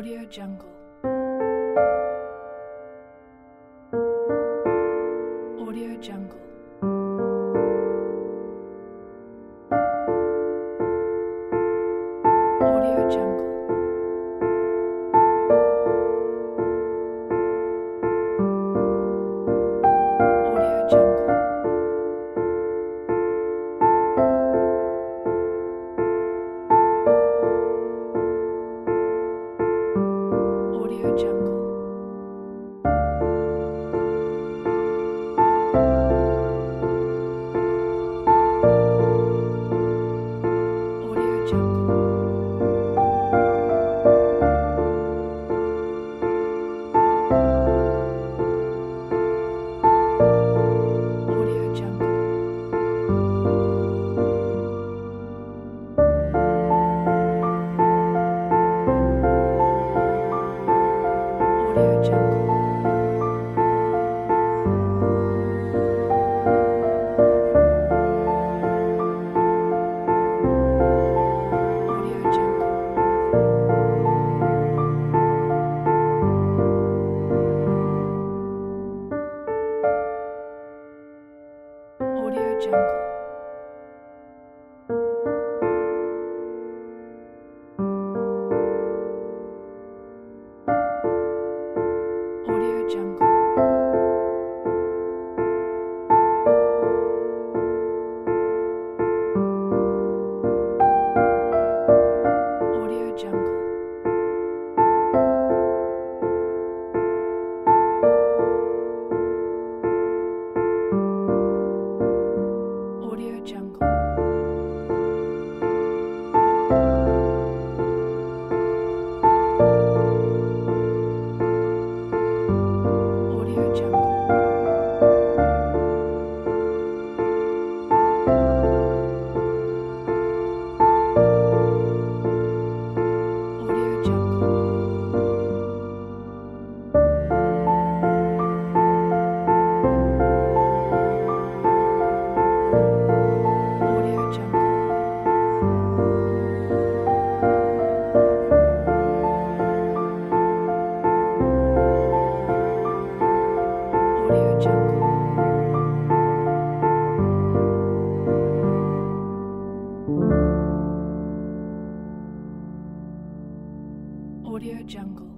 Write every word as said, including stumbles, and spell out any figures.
Audio Jungle. Audio Jungle. Audio Jungle. Audio Jungle. Audio Jungle. Audio Jungle. Audio Jungle. Audio Jungle. Audio Jungle. Audio Jungle. Audio Jungle. Audio Jungle. Audio Jungle. Audio Jungle. Audio Jungle. Audio Jungle. Audio Jungle. Audio Jungle.